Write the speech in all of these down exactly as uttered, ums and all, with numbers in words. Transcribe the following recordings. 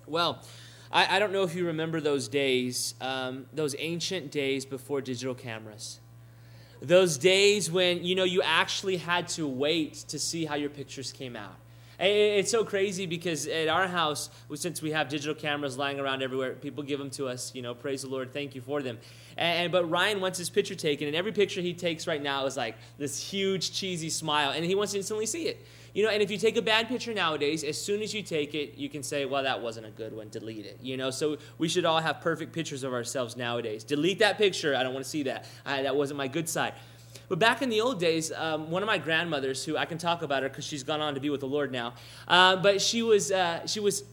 Well, I, I don't know if you remember those days, um, those ancient days before digital cameras. Those days when, you know, you actually had to wait to see how your pictures came out. And it's so crazy because at our house, since we have digital cameras lying around everywhere, people give them to us, you know, praise the Lord, thank you for them. And, and but Ryan wants his picture taken, and every picture he takes right now is like this huge cheesy smile, and he wants to instantly see it. You know, and if you take a bad picture nowadays, as soon as you take it, you can say, well, that wasn't a good one, delete it. You know, so we should all have perfect pictures of ourselves nowadays. Delete that picture, I don't want to see that. I, that wasn't my good side. But back in the old days, um, one of my grandmothers, who I can talk about her because she's gone on to be with the Lord now, uh, but she was uh, she was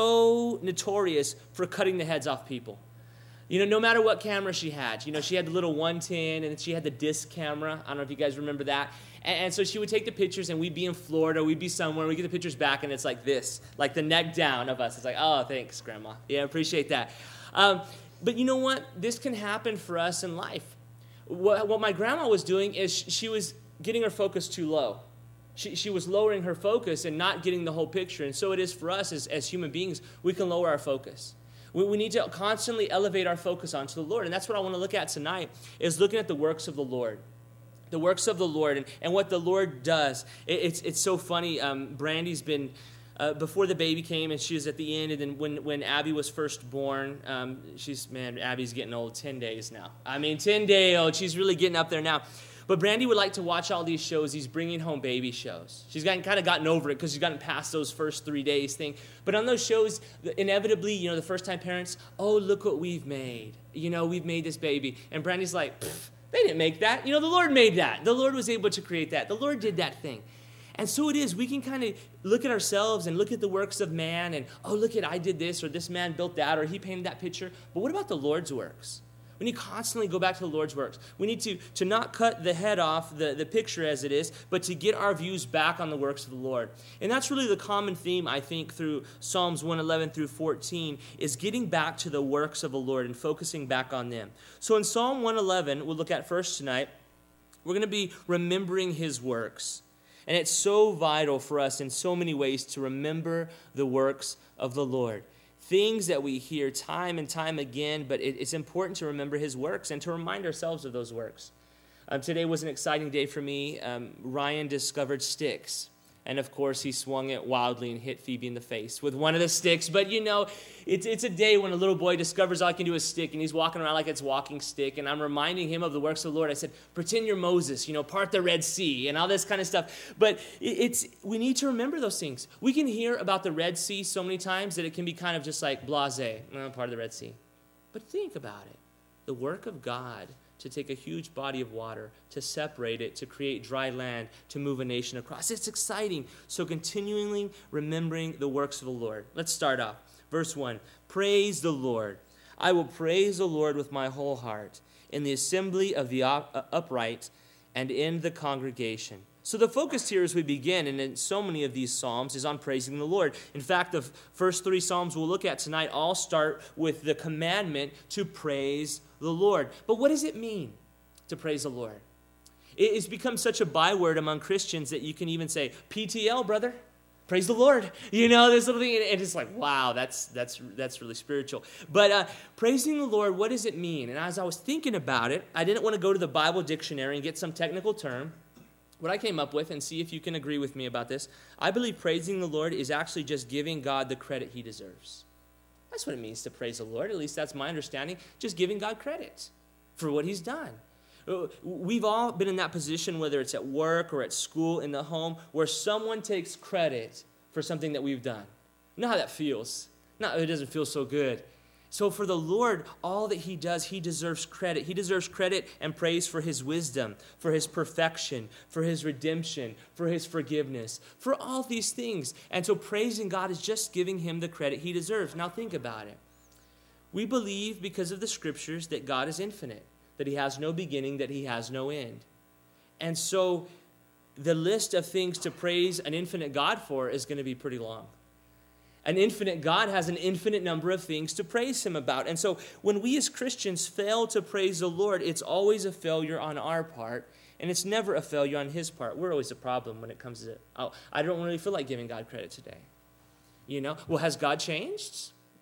so notorious for cutting the heads off people. You know, no matter what camera she had. You know, she had the little one ten, and she had the disc camera. I don't know if you guys remember that. And, and so she would take the pictures, and we'd be in Florida, we'd be somewhere, we get the pictures back, and it's like this, like the neck down of us. It's like, oh, thanks, Grandma. Yeah, appreciate that. Um, but you know what? This can happen for us in life. What, what my grandma was doing is she was getting her focus too low. She, she was lowering her focus and not getting the whole picture. And so it is for us as, as human beings. We can lower our focus. We, we need to constantly elevate our focus onto the Lord. And that's what I want to look at tonight, is looking at the works of the Lord. The works of the Lord and, and what the Lord does. It, it's, it's so funny. Um, Brandy's been... Uh, before the baby came, and she was at the end, and then when, when Abby was first born, um, she's, man, Abby's getting old, ten days now. I mean, ten day old, she's really getting up there now. But Brandy would like to watch all these shows, these bringing home baby shows. She's gotten, kind of gotten over it because she's gotten past those first three days thing. But on those shows, inevitably, you know, the first time parents, oh, look what we've made. You know, we've made this baby. And Brandy's like, they didn't make that. You know, the Lord made that. The Lord was able to create that. The Lord did that thing. And so it is, we can kind of look at ourselves and look at the works of man and, oh, look at, I did this, or this man built that, or he painted that picture. But what about the Lord's works? We need to constantly go back to the Lord's works. We need to, to not cut the head off the, the picture as it is, but to get our views back on the works of the Lord. And that's really the common theme, I think, through Psalms one eleven through fourteen, is getting back to the works of the Lord and focusing back on them. So in Psalm one eleven, we'll look at first tonight, we're going to be remembering his works. And it's so vital for us in so many ways to remember the works of the Lord. Things that we hear time and time again, but it, it's important to remember his works and to remind ourselves of those works. Um, today was an exciting day for me. Um, Ryan discovered sticks. And, of course, he swung it wildly and hit Phoebe in the face with one of the sticks. But, you know, it's it's a day when a little boy discovers all he can do is stick, and he's walking around like it's walking stick. And I'm reminding him of the works of the Lord. I said, pretend you're Moses, you know, part the Red Sea and all this kind of stuff. But it's we need to remember those things. We can hear about the Red Sea so many times that it can be kind of just like blasé, well, part of the Red Sea. But think about it. The work of God to take a huge body of water, to separate it, to create dry land, to move a nation across. It's exciting. So continually remembering the works of the Lord. Let's start off. Verse one, praise the Lord. I will praise the Lord with my whole heart, in the assembly of the upright and in the congregation. So the focus here as we begin, and in so many of these psalms, is on praising the Lord. In fact, the first three psalms we'll look at tonight all start with the commandment to praise the Lord. But what does it mean to praise the Lord? It's become such a byword among Christians that you can even say, P T L, brother, praise the Lord. You know, this little thing, and it's like, wow, that's that's that's really spiritual. But uh, praising the Lord, what does it mean? And as I was thinking about it, I didn't want to go to the Bible dictionary and get some technical term. What I came up with, and see if you can agree with me about this, I believe praising the Lord is actually just giving God the credit he deserves. That's what it means to praise the Lord. At least that's my understanding. Just giving God credit for what he's done. We've all been in that position, whether it's at work or at school, in the home, where someone takes credit for something that we've done. You know how that feels? No, it doesn't feel so good. So for the Lord, all that he does, he deserves credit. He deserves credit and praise for his wisdom, for his perfection, for his redemption, for his forgiveness, for all these things. And so praising God is just giving him the credit he deserves. Now think about it. We believe because of the scriptures that God is infinite, that he has no beginning, that he has no end. And so the list of things to praise an infinite God for is going to be pretty long. An infinite God has an infinite number of things to praise him about. And so when we as Christians fail to praise the Lord, it's always a failure on our part, and it's never a failure on his part. We're always a problem when it comes to, oh, I don't really feel like giving God credit today. You know, well, has God changed?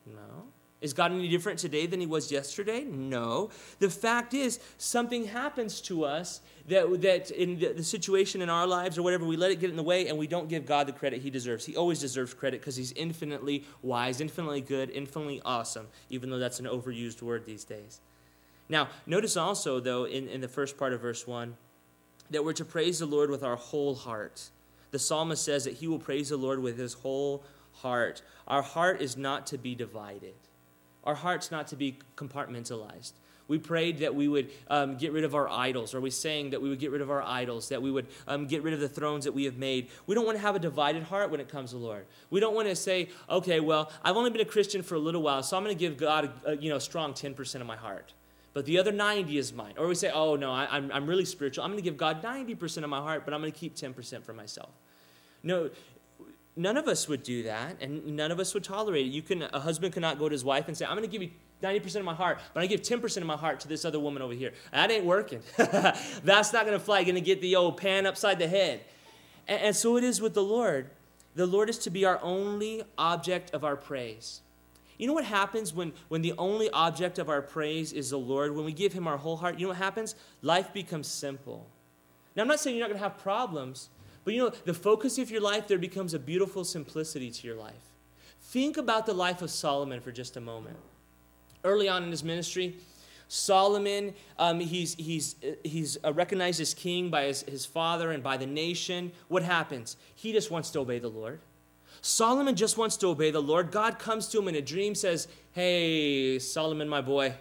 No. Is God any different today than he was yesterday? No. The fact is, something happens to us that, that in the, the situation in our lives or whatever, we let it get in the way and we don't give God the credit he deserves. He always deserves credit because he's infinitely wise, infinitely good, infinitely awesome, even though that's an overused word these days. Now, notice also, though, in, in the first part of verse one, that we're to praise the Lord with our whole heart. The psalmist says that he will praise the Lord with his whole heart. Our heart is not to be divided. Our heart's not to be compartmentalized. We prayed that we would um, get rid of our idols, or we sang that we would get rid of our idols, that we would um, get rid of the thrones that we have made. We don't want to have a divided heart when it comes to the Lord. We don't want to say, okay, well, I've only been a Christian for a little while, so I'm going to give God a, a you know, strong ten percent of my heart. But the other ninety is mine. Or we say, oh, no, I, I'm, I'm really spiritual. I'm going to give God ninety percent of my heart, but I'm going to keep ten percent for myself. No, none of us would do that, and none of us would tolerate it. You can, a husband cannot go to his wife and say, I'm going to give you ninety percent of my heart, but I give ten percent of my heart to this other woman over here. That ain't working. That's not going to fly. Going to get the old pan upside the head. And, and so it is with the Lord. The Lord is to be our only object of our praise. You know what happens when, when the only object of our praise is the Lord? When we give him our whole heart, you know what happens? Life becomes simple. Now, I'm not saying you're not going to have problems, but you know, the focus of your life, there becomes a beautiful simplicity to your life. Think about the life of Solomon for just a moment. Early on in his ministry, Solomon, um, he's, he's, he's recognized as king by his, his father and by the nation. What happens? He just wants to obey the Lord. Solomon just wants to obey the Lord. God comes to him in a dream, says, hey, Solomon, my boy,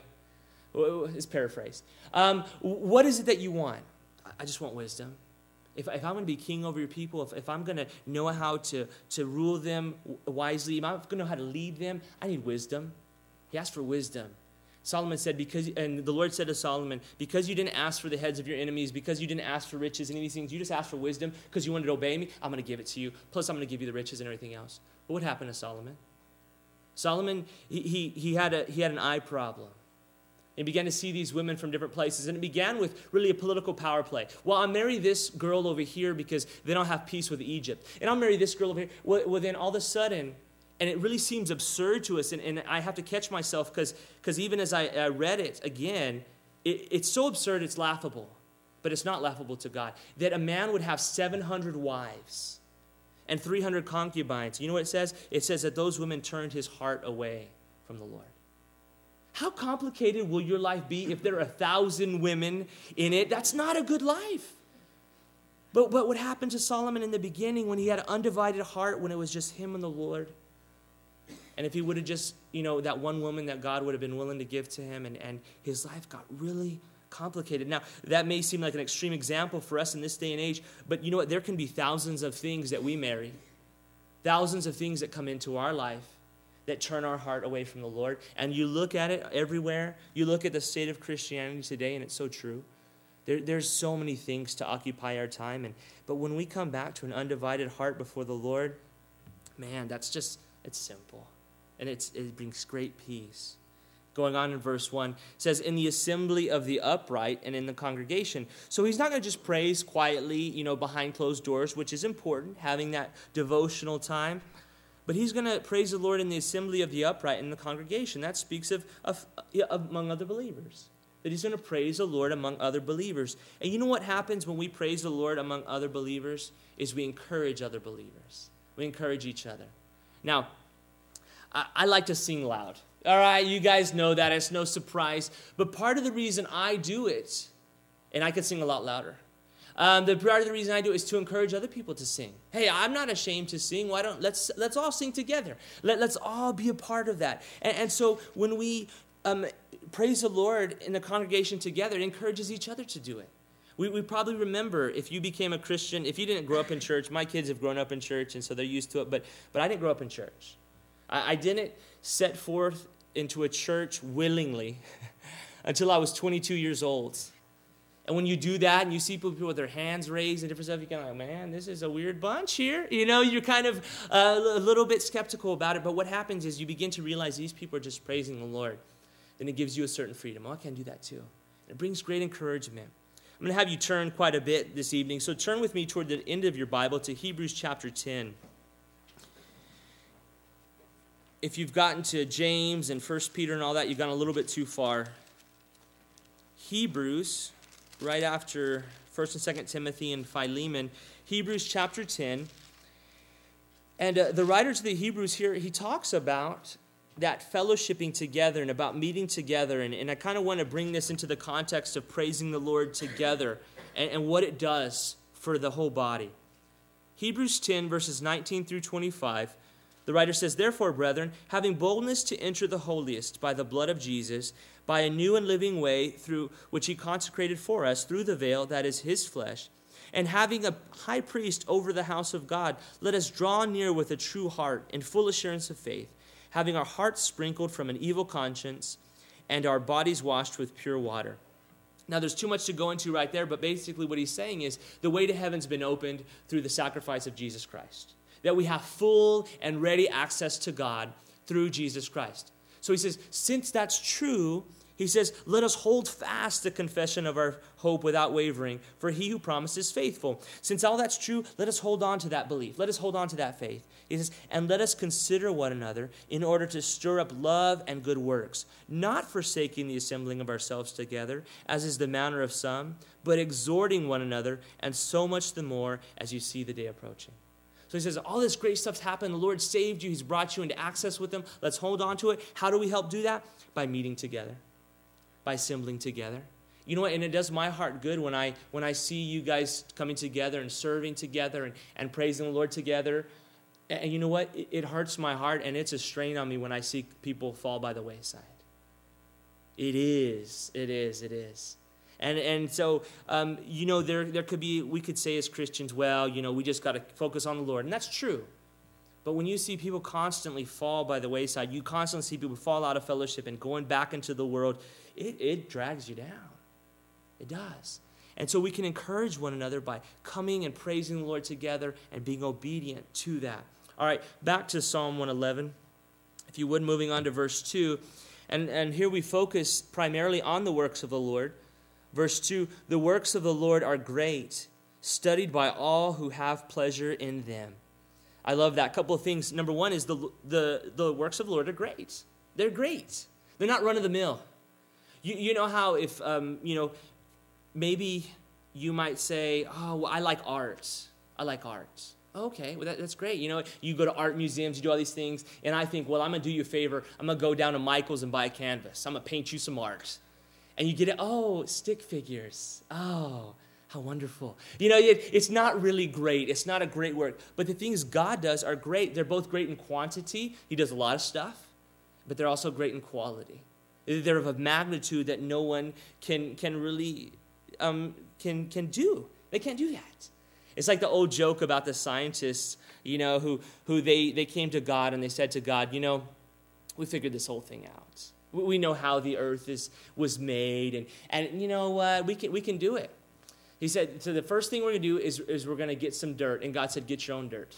it's paraphrased. Um, what is it that you want? I just want wisdom. If, if I'm going to be king over your people, if, if I'm going to know how to, to rule them wisely, if I'm going to know how to lead them, I need wisdom. He asked for wisdom. Solomon said, because, and the Lord said to Solomon, because you didn't ask for the heads of your enemies, because you didn't ask for riches and any of these things, you just asked for wisdom because you wanted to obey me, I'm going to give it to you. Plus, I'm going to give you the riches and everything else. But what happened to Solomon? Solomon, he, he, he, had, a, he had an eye problem. He began to see these women from different places, and it began with really a political power play. Well, I'll marry this girl over here because they don't have peace with Egypt. And I'll marry this girl over here. Well, well then all of a sudden, and it really seems absurd to us, and, and I have to catch myself because because even as I, I read it again, it, it's so absurd it's laughable. But it's not laughable to God. That a man would have seven hundred wives and three hundred concubines. You know what it says? It says that those women turned his heart away from the Lord. How complicated will your life be if there are a thousand women in it? That's not a good life. But, but what happened to Solomon in the beginning when he had an undivided heart, when it was just him and the Lord? And if he would have just, you know, that one woman that God would have been willing to give to him, and, and his life got really complicated. Now, that may seem like an extreme example for us in this day and age, but you know what? There can be thousands of things that we marry, thousands of things that come into our life that turn our heart away from the Lord. And you look at it everywhere. You look at the state of Christianity today, and it's so true. There, there's so many things to occupy our time. And but when we come back to an undivided heart before the Lord, man, that's just, it's simple. And it's, it brings great peace. Going on in verse one, it says, in the assembly of the upright and in the congregation. So he's not going to just praise quietly, you know, behind closed doors, which is important, having that devotional time. But he's going to praise the Lord in the assembly of the upright and in the congregation. That speaks of, of, of among other believers. That he's going to praise the Lord among other believers. And you know what happens when we praise the Lord among other believers? Is we encourage other believers. We encourage each other. Now, I, I like to sing loud. All right, you guys know that. It's no surprise. But part of the reason I do it, and I could sing a lot louder, um, the part of the reason I do it is to encourage other people to sing. Hey, I'm not ashamed to sing. Why don't let's let's all sing together. Let, let's all be a part of that. And, and so when we um, praise the Lord in the congregation together, it encourages each other to do it. We, we probably remember if you became a Christian, if you didn't grow up in church. My kids have grown up in church, and so they're used to it. But but I didn't grow up in church. I, I didn't set forth into a church willingly until I was twenty-two years old. And when you do that and you see people with their hands raised and different stuff, you're kind of like, man, this is a weird bunch here. You know, you're kind of uh, a little bit skeptical about it. But what happens is you begin to realize these people are just praising the Lord. Then it gives you a certain freedom. Oh, I can do that too. It brings great encouragement. I'm going to have you turn quite a bit this evening. So turn with me toward the end of your Bible to Hebrews chapter ten. if you've gotten to James and First Peter and all that, you've gone a little bit too far. Hebrews, right after First and Second Timothy and Philemon, Hebrews chapter ten. And uh, the writer to the Hebrews here, he talks about that fellowshipping together and about meeting together. And, and I kind of want to bring this into the context of praising the Lord together and, and what it does for the whole body. Hebrews ten, verses nineteen through twenty-five, the writer says, "Therefore, brethren, having boldness to enter the holiest by the blood of Jesus, by a new and living way through which he consecrated for us through the veil that is his flesh, and having a high priest over the house of God, let us draw near with a true heart in full assurance of faith, having our hearts sprinkled from an evil conscience and our bodies washed with pure water." Now, there's too much to go into right there, but basically what he's saying is the way to heaven's been opened through the sacrifice of Jesus Christ, that we have full and ready access to God through Jesus Christ. So he says, since that's true, he says, let us hold fast the confession of our hope without wavering, for he who promised is faithful. Since all that's true, let us hold on to that belief. Let us hold on to that faith. He says, and let us consider one another in order to stir up love and good works, not forsaking the assembling of ourselves together, as is the manner of some, but exhorting one another, and so much the more as you see the day approaching. So he says, all this great stuff's happened. The Lord saved you. He's brought you into access with him. Let's hold on to it. How do we help do that? By meeting together. By assembling together. You know what? And it does my heart good when I when I see you guys coming together and serving together and, and praising the Lord together. And you know what? It, it hurts my heart, and it's a strain on me when I see people fall by the wayside. It is. It is. It is. And and so, um, you know, there there could be, we could say as Christians, well, you know, we just got to focus on the Lord. And that's true. But when you see people constantly fall by the wayside, you constantly see people fall out of fellowship and going back into the world, it, it drags you down. It does. And so we can encourage one another by coming and praising the Lord together and being obedient to that. All right, back to Psalm one eleven. If you would, moving on to verse two. And, and here we focus primarily on the works of the Lord. Verse two, the works of the Lord are great, studied by all who have pleasure in them. I love that. Couple of things. Number one is the, the, the works of the Lord are great. They're great. They're not run-of-the-mill. You, you know how if, um, you know, maybe you might say, oh, well, I like art. I like art. Okay, well, that, that's great. You know, you go to art museums, you do all these things, and I think, well, I'm going to do you a favor. I'm going to go down to Michael's and buy a canvas. I'm going to paint you some art. And you get it, oh, stick figures. Oh, how wonderful. You know, it, it's not really great. It's not a great work. But the things God does are great. They're both great in quantity. He does a lot of stuff, but they're also great in quality. They're of a magnitude that no one can can really um, can can do. They can't do that. It's like the old joke about the scientists, you know, who who they, they came to God and they said to God, you know, we figured this whole thing out. We know how the earth is was made, and, and you know what, uh, we can we can do it. He said, so the first thing we're going to do is, is we're going to get some dirt. And God said, get your own dirt.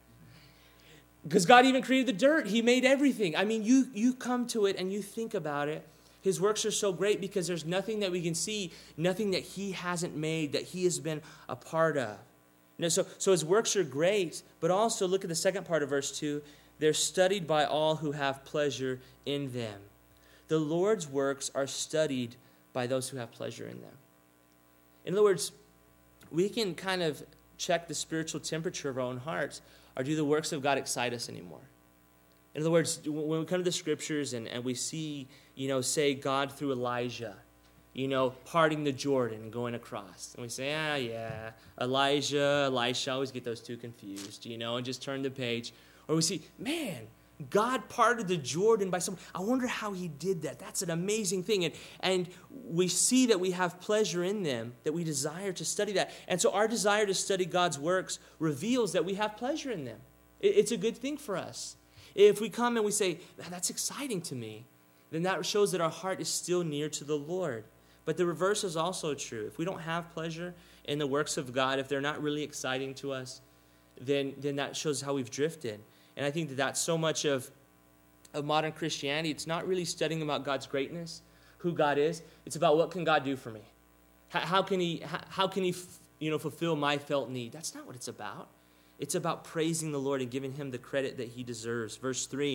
Because God even created the dirt. He made everything. I mean, you you come to it and you think about it. His works are so great because there's nothing that we can see, nothing that he hasn't made, that he has been a part of. You know, so, so his works are great, but also look at the second part of verse two. They're studied by all who have pleasure in them. The Lord's works are studied by those who have pleasure in them. In other words, we can kind of check the spiritual temperature of our own hearts, or do the works of God excite us anymore? In other words, when we come to the scriptures and, and we see, you know, say God through Elijah, you know, parting the Jordan and going across. And we say, ah, yeah, Elijah, Elisha, I always get those two confused, you know, and just turn the page. Or we see, man, God parted the Jordan by some, I wonder how he did that. That's an amazing thing. And, and we see that we have pleasure in them, that we desire to study that. And so our desire to study God's works reveals that we have pleasure in them. It, it's a good thing for us. If we come and we say, man, that's exciting to me, then that shows that our heart is still near to the Lord. But the reverse is also true. If we don't have pleasure in the works of God, if they're not really exciting to us, then, then that shows how we've drifted. And I think that that's so much of, of modern Christianity. It's not really studying about God's greatness, who God is. It's about what can God do for me? How, how can he, how, how can he you know, fulfill my felt need? That's not what it's about. It's about praising the Lord and giving him the credit that he deserves. Verse three,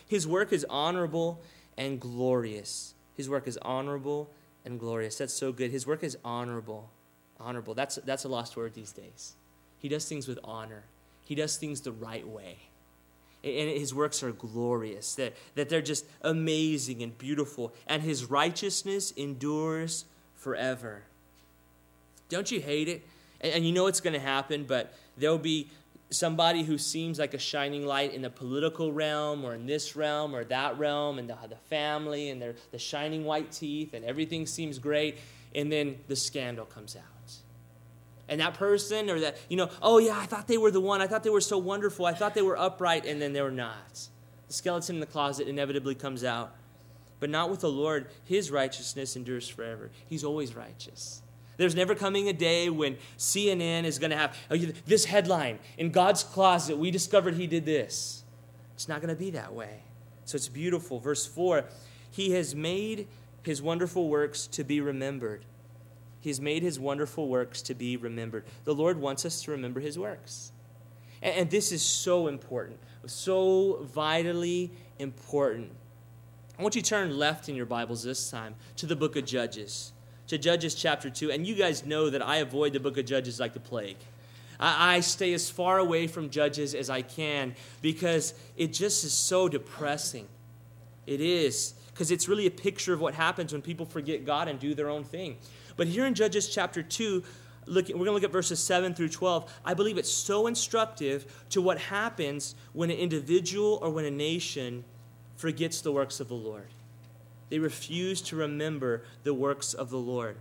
His work is honorable and glorious. His work is honorable and glorious. That's so good. His work is honorable. Honorable. That's, that's a lost word these days. He does things with honor. He does things the right way. And his works are glorious, that, that they're just amazing and beautiful. And his righteousness endures forever. Don't you hate it? And, and you know it's going to happen, but there'll be somebody who seems like a shining light in the political realm or in this realm or that realm, and the, the family and their the shining white teeth, and everything seems great, and then the scandal comes out. And that person or that, you know, oh yeah, I thought they were the one. I thought they were so wonderful. I thought they were upright, and then they were not. The skeleton in the closet inevitably comes out. But not with the Lord. His righteousness endures forever. He's always righteous. There's never coming a day when C N N is going to have oh, this headline, in God's closet, we discovered he did this. It's not going to be that way. So it's beautiful. Verse four, he has made his wonderful works to be remembered. He has made his wonderful works to be remembered. The Lord wants us to remember his works. And, and this is so important, so vitally important. I want you to turn left in your Bibles this time to the book of Judges, to Judges chapter two. And you guys know that I avoid the book of Judges like the plague. I, I stay as far away from Judges as I can because it just is so depressing. It is, because it's really a picture of what happens when people forget God and do their own thing. But here in Judges chapter two, look, we're going to look at verses seven through twelve. I believe it's so instructive to what happens when an individual or when a nation forgets the works of the Lord. They refuse to remember the works of the Lord.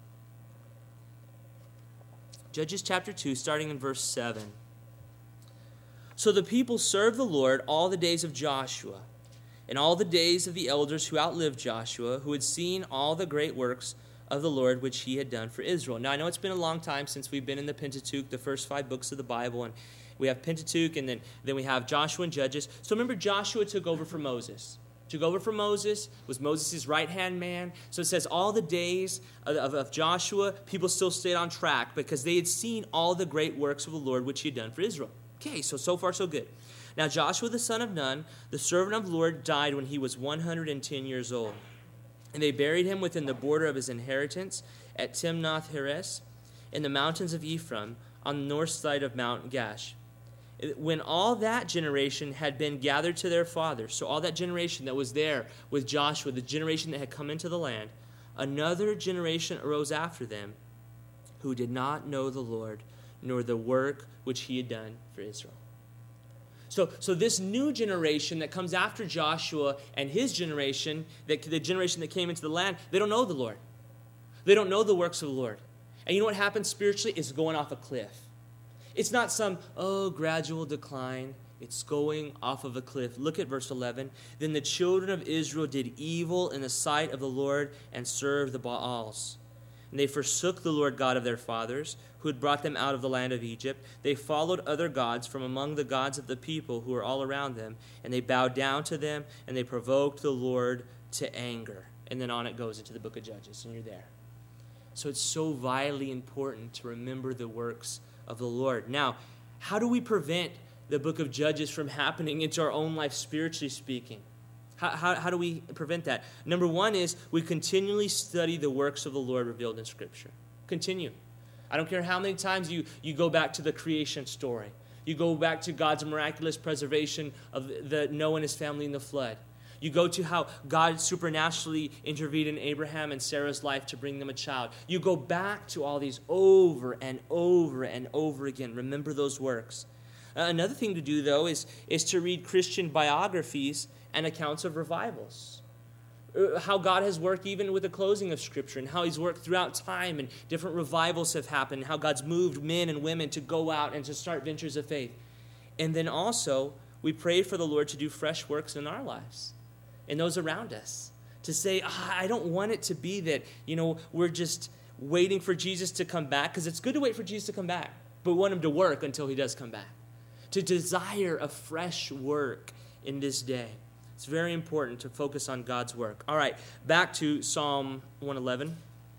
Judges chapter two, starting in verse seven. So the people served the Lord all the days of Joshua, and all the days of the elders who outlived Joshua, who had seen all the great works of the Lord which he had done for Israel. Now, I know it's been a long time since we've been in the Pentateuch, the first five books of the Bible, and we have Pentateuch, and then, then we have Joshua and Judges. So remember, Joshua took over for Moses. Took over for Moses, was Moses' right-hand man. So it says all the days of, of, of Joshua, people still stayed on track because they had seen all the great works of the Lord which he had done for Israel. Okay, so so far so good. Now Joshua the son of Nun, the servant of the Lord, died when he was one hundred ten years old. And they buried him within the border of his inheritance at Timnath-Heres in the mountains of Ephraim on the north side of Mount Gash. When all that generation had been gathered to their fathers, so all that generation that was there with Joshua, the generation that had come into the land, another generation arose after them who did not know the Lord, nor the work which he had done for Israel. So, so this new generation that comes after Joshua and his generation, that, the generation that came into the land, they don't know the Lord. They don't know the works of the Lord. And you know what happens spiritually? It's going off a cliff. It's not some, oh, gradual decline. It's going off of a cliff. Look at verse eleven. Then the children of Israel did evil in the sight of the Lord and served the Baals. And they forsook the Lord God of their fathers, who had brought them out of the land of Egypt. They followed other gods from among the gods of the people who were all around them, and they bowed down to them, and they provoked the Lord to anger. And then on it goes into the book of Judges, and you're there. So it's so vitally important to remember the works of the Lord. Now, how do we prevent the book of Judges from happening into our own life, spiritually speaking? How, how, how do we prevent that? Number one is we continually study the works of the Lord revealed in Scripture. Continue. I don't care how many times you, you go back to the creation story. You go back to God's miraculous preservation of the, the Noah and his family in the flood. You go to how God supernaturally intervened in Abraham and Sarah's life to bring them a child. You go back to all these over and over and over again. Remember those works. Uh, another thing to do, though, is, is to read Christian biographies and accounts of revivals. Uh, how God has worked even with the closing of Scripture, and how he's worked throughout time, and different revivals have happened, how God's moved men and women to go out and to start ventures of faith. And then also, we pray for the Lord to do fresh works in our lives and those around us. To say, ah, I don't want it to be that, you know, we're just waiting for Jesus to come back, because it's good to wait for Jesus to come back, but we want him to work until he does come back. To desire a fresh work in this day. It's very important to focus on God's work. All right, back to Psalm one eleven.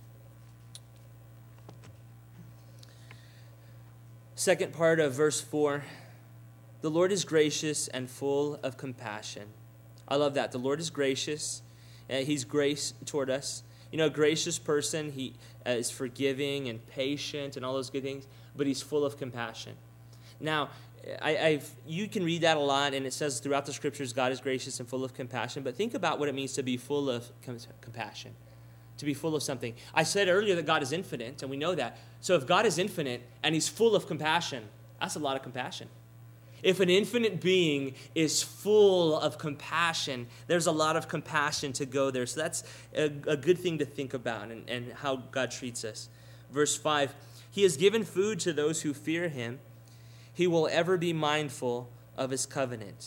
Second part of verse four. The Lord is gracious and full of compassion. I love that. The Lord is gracious. Uh, he's grace toward us. You know, a gracious person, he uh, is forgiving and patient and all those good things, but he's full of compassion. Now, I, I've you can read that a lot, and it says throughout the scriptures, God is gracious and full of compassion. But think about what it means to be full of com- compassion, to be full of something. I said earlier that God is infinite, and we know that. So if God is infinite and he's full of compassion, that's a lot of compassion. If an infinite being is full of compassion, there's a lot of compassion to go there. So that's a, a good thing to think about and, and how God treats us. Verse five, he has given food to those who fear him. He will ever be mindful of his covenant.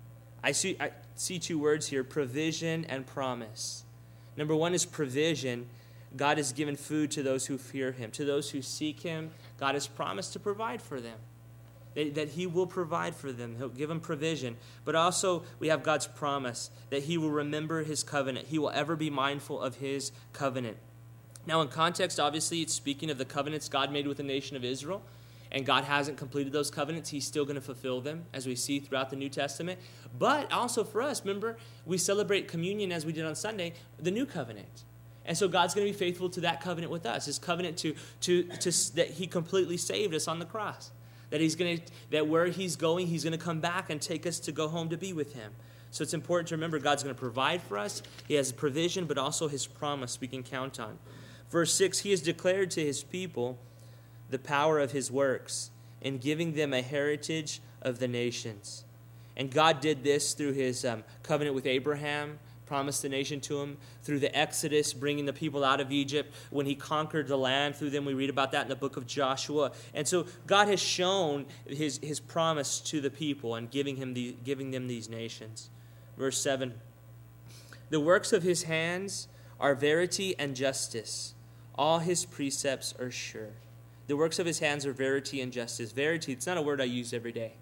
I see, I see two words here, provision and promise. Number one is provision. God has given food to those who fear him. To those who seek him, God has promised to provide for them. That he will provide for them. He'll give them provision. But also, we have God's promise that he will remember his covenant. He will ever be mindful of his covenant. Now, in context, obviously, it's speaking of the covenants God made with the nation of Israel. And God hasn't completed those covenants. He's still going to fulfill them, as we see throughout the New Testament. But also for us, remember, we celebrate communion as we did on Sunday, the new covenant. And so God's going to be faithful to that covenant with us. His covenant to, to, to that he completely saved us on the cross. That he's going to, that where he's going, he's going to come back and take us to go home to be with him. So it's important to remember God's going to provide for us. He has provision, but also his promise we can count on. Verse six, he has declared to his people the power of his works in giving them a heritage of the nations. And God did this through his um, covenant with Abraham, promised the nation to him, through the Exodus, bringing the people out of Egypt, when he conquered the land through them. We read about that in the book of Joshua. And so God has shown his, his promise to the people and giving him the, giving them these nations. Verse seven, the works of his hands are verity and justice. All his precepts are sure. The works of his hands are verity and justice. Verity, it's not a word I use every day.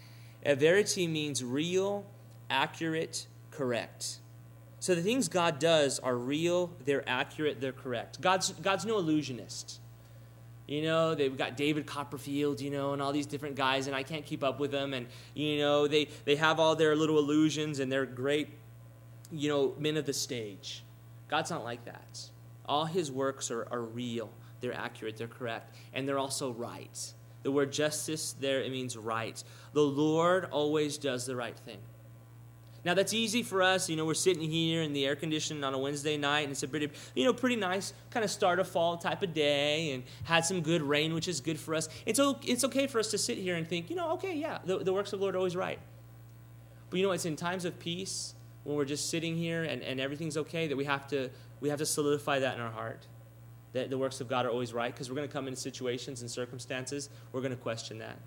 A verity means real, accurate, correct. So the things God does are real, they're accurate, they're correct. God's God's no illusionist. You know, they've got David Copperfield, you know, and all these different guys, and I can't keep up with them. And, you know, they, they have all their little illusions, and they're great, you know, men of the stage. God's not like that. All his works are, are real. They're accurate, they're correct, and they're also right. The word justice there, it means right. The Lord always does the right thing. Now, that's easy for us. You know, we're sitting here in the air conditioning on a Wednesday night, and it's a pretty, you know, pretty nice kind of start of fall type of day, and had some good rain, which is good for us. It's, it's okay for us to sit here and think, you know, okay, yeah, the, the works of the Lord are always right. But, you know, it's in times of peace, when we're just sitting here and, and everything's okay, that we have to we have to solidify that in our heart, that the works of God are always right, because we're going to come into situations and circumstances, we're going to question that.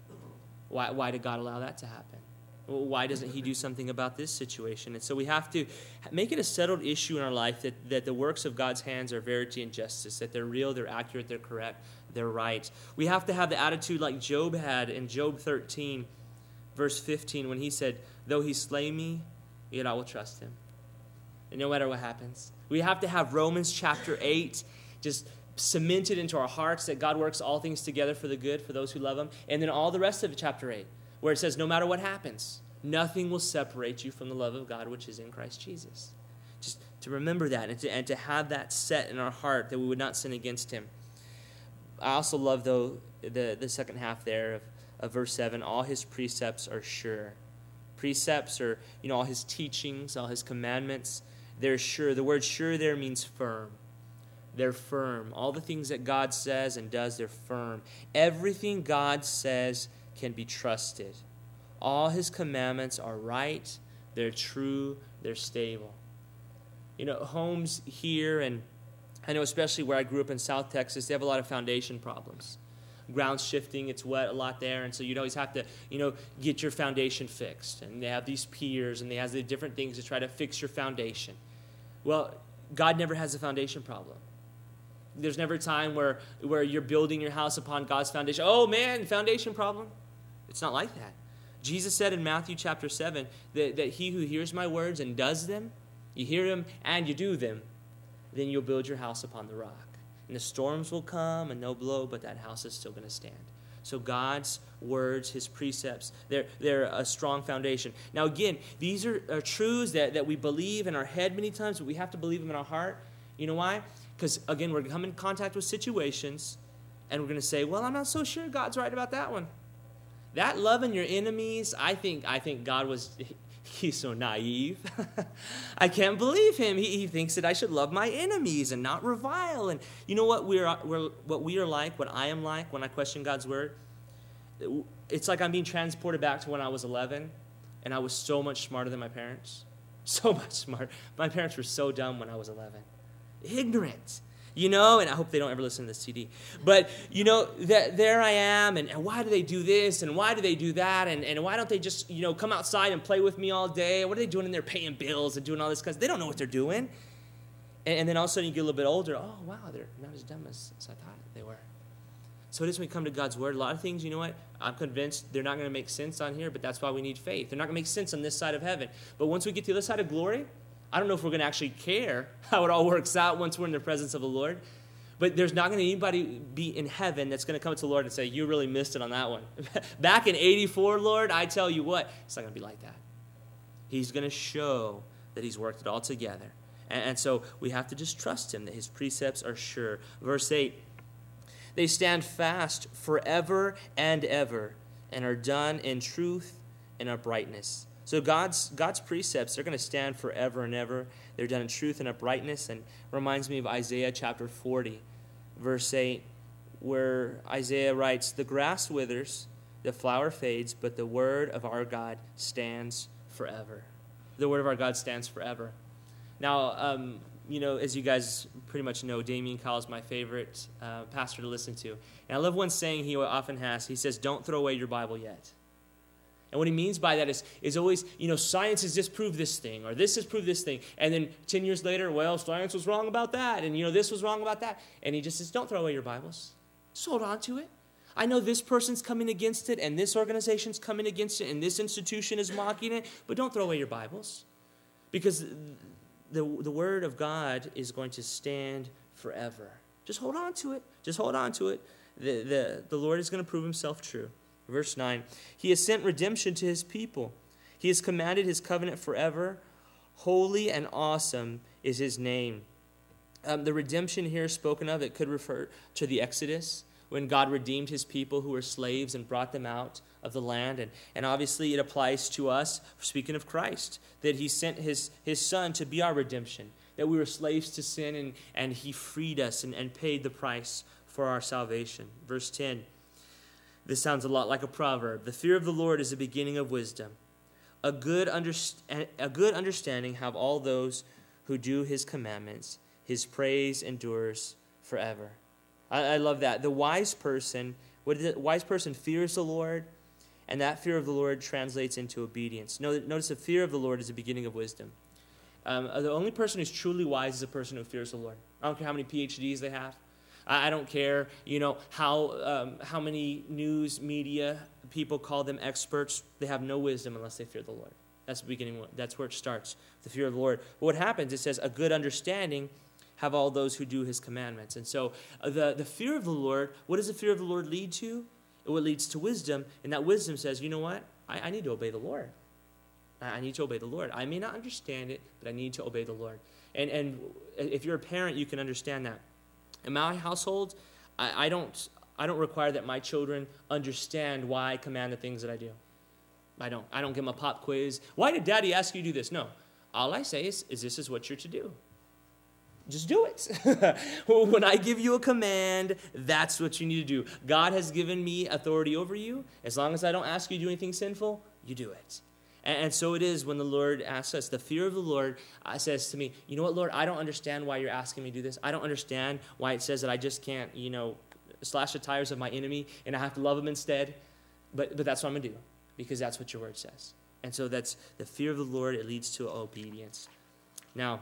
Why, why did God allow that to happen? Why doesn't he do something about this situation? And so we have to make it a settled issue in our life that, that the works of God's hands are verity and justice, that they're real, they're accurate, they're correct, they're right. We have to have the attitude like Job had in Job thirteen, verse fifteen, when he said, though he slay me, yet I will trust him. And no matter what happens. We have to have Romans chapter eight just cemented into our hearts that God works all things together for the good for those who love him. And then all the rest of chapter eight, where it says, no matter what happens, nothing will separate you from the love of God, which is in Christ Jesus. Just to remember that and to, and to have that set in our heart that we would not sin against him. I also love, though, the, the second half there of, of verse seven. All his precepts are sure. Precepts are, you know, all his teachings, all his commandments, they're sure. The word sure there means firm. They're firm. All the things that God says and does, they're firm. Everything God says can be trusted. All his commandments are right, they're true, they're stable. You know, homes here, and I know especially where I grew up in South Texas, they have a lot of foundation problems. Ground shifting, it's wet a lot there, and so you'd always have to, you know, get your foundation fixed. And they have these piers, and they have the different things to try to fix your foundation. Well, God never has a foundation problem. There's never a time where, where you're building your house upon God's foundation. Oh, man, foundation problem. It's not like that. Jesus said in Matthew chapter seven that, that he who hears my words and does them, you hear them and you do them, then you'll build your house upon the rock. And the storms will come and they'll blow, but that house is still going to stand. So God's words, his precepts, they're, they're a strong foundation. Now again, these are, are truths that, that we believe in our head many times, but we have to believe them in our heart. You know why? Because again, we're going to come in contact with situations, and we're going to say, well, I'm not so sure God's right about that one. That loving your enemies, I think I think God was, he's so naive. I can't believe him. He, he thinks that I should love my enemies and not revile. And you know what we're, we're what we are like, what I am like when I question God's word? It's like I'm being transported back to when I was eleven, and I was so much smarter than my parents. So much smarter. My parents were so dumb when I was eleven. Ignorant. You know, and I hope they don't ever listen to this C D. But, you know, that there I am, and, and why do they do this, and why do they do that, and, and why don't they just, you know, come outside and play with me all day? What are they doing in there paying bills and doing all this? Because they don't know what they're doing. And, and then all of a sudden you get a little bit older. Oh, wow, they're not as dumb as, as I thought they were. So it is when we come to God's word. A lot of things, you know what, I'm convinced they're not going to make sense on here, but that's why we need faith. They're not going to make sense on this side of heaven. But once we get to the other side of glory, I don't know if we're going to actually care how it all works out once we're in the presence of the Lord. But there's not going to anybody be in heaven that's going to come to the Lord and say, you really missed it on that one. Back in eighty-four, Lord, I tell you what, it's not going to be like that. He's going to show that he's worked it all together. And, and so we have to just trust him, that his precepts are sure. Verse eight, they stand fast forever and ever and are done in truth and uprightness. So God's God's precepts, they're going to stand forever and ever. They're done in truth and uprightness. And reminds me of Isaiah chapter forty, verse eight, where Isaiah writes, the grass withers, the flower fades, but the word of our God stands forever. The word of our God stands forever. Now, um, you know, as you guys pretty much know, Damien Kyle is my favorite uh, pastor to listen to. And I love one saying he often has. He says, don't throw away your Bible yet. And what he means by that is, is always, you know, science has disproved this thing, or this has proved this thing. And then ten years later, well, science was wrong about that, and, you know, this was wrong about that. And he just says, don't throw away your Bibles. Just hold on to it. I know this person's coming against it, and this organization's coming against it, and this institution is mocking it, but don't throw away your Bibles. Because the, the Word of God is going to stand forever. Just hold on to it. Just hold on to it. The, the, the Lord is going to prove himself true. Verse nine, he has sent redemption to his people. He has commanded his covenant forever. Holy and awesome is his name. Um, the redemption here spoken of, it could refer to the Exodus, when God redeemed his people who were slaves and brought them out of the land. And, and obviously it applies to us, speaking of Christ, that he sent his, his son to be our redemption, that we were slaves to sin, and, and he freed us and, and paid the price for our salvation. Verse ten. This sounds a lot like a proverb. The fear of the Lord is the beginning of wisdom. A good, underst- a good understanding have all those who do his commandments. His praise endures forever. I, I love that. The wise person, what is it? Wise person fears the Lord, and that fear of the Lord translates into obedience. Notice the fear of the Lord is the beginning of wisdom. Um, the only person who's truly wise is a person who fears the Lord. I don't care how many P H Ds they have. I don't care, you know, how um, how many news media people call them experts. They have no wisdom unless they fear the Lord. That's the beginning. That's where it starts, the fear of the Lord. But what happens, it says, a good understanding have all those who do his commandments. And so uh, the, the fear of the Lord, what does the fear of the Lord lead to? It leads to wisdom. And that wisdom says, you know what? I, I need to obey the Lord. I, I need to obey the Lord. I may not understand it, but I need to obey the Lord. And, and if you're a parent, you can understand that. In my household, I, I don't I don't require that my children understand why I command the things that I do. I don't. I don't give them a pop quiz. Why did Daddy ask you to do this? No. All I say is, is this is what you're to do. Just do it. When I give you a command, that's what you need to do. God has given me authority over you. As long as I don't ask you to do anything sinful, you do it. And so it is when the Lord asks us. The fear of the Lord uh, says to me, you know what, Lord, I don't understand why you're asking me to do this. I don't understand why it says that I just can't, you know, slash the tires of my enemy and I have to love him instead. But but that's what I'm going to do, because that's what your word says. And so that's the fear of the Lord. It leads to obedience. Now,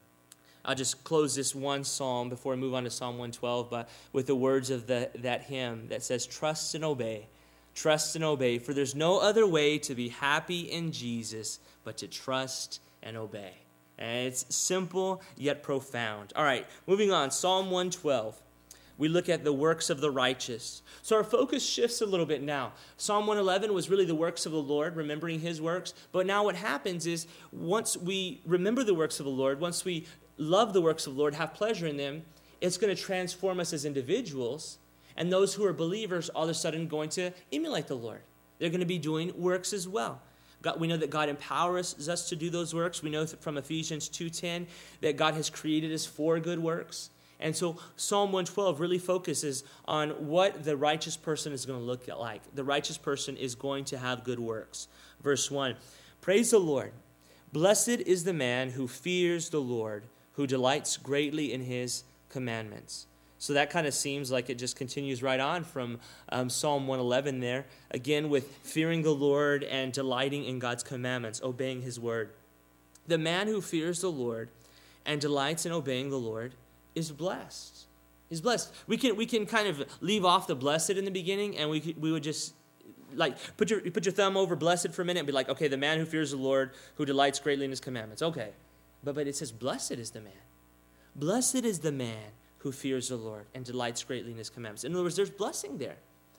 I'll just close this one psalm before I move on to Psalm one twelve, but with the words of the, that hymn that says, trust and obey. Trust and obey, for there's no other way to be happy in Jesus but to trust and obey. And it's simple yet profound. All right, moving on. Psalm one twelve. we look at the works of the righteous. So our focus shifts a little bit now. Psalm one eleven was really the works of the Lord, remembering his works. But now what happens is once we remember the works of the Lord, once we love the works of the Lord, have pleasure in them, it's going to transform us as individuals. And those who are believers all of a sudden going to emulate the Lord. They're going to be doing works as well. God, we know that God empowers us to do those works. We know from Ephesians two ten that God has created us for good works. And so Psalm one twelve really focuses on what the righteous person is going to look like. The righteous person is going to have good works. Verse one, praise the Lord. Blessed is the man who fears the Lord, who delights greatly in his commandments. So that kind of seems like it just continues right on from um, Psalm one eleven there. Again, with fearing the Lord and delighting in God's commandments, obeying his word. The man who fears the Lord and delights in obeying the Lord is blessed. He's blessed. We can we can kind of leave off the blessed in the beginning, and we we would just like put your put your thumb over blessed for a minute and be like, okay, the man who fears the Lord, who delights greatly in his commandments. Okay, but but it says blessed is the man. Blessed is the man who fears the Lord and delights greatly in his commandments. In other words, there's blessing there.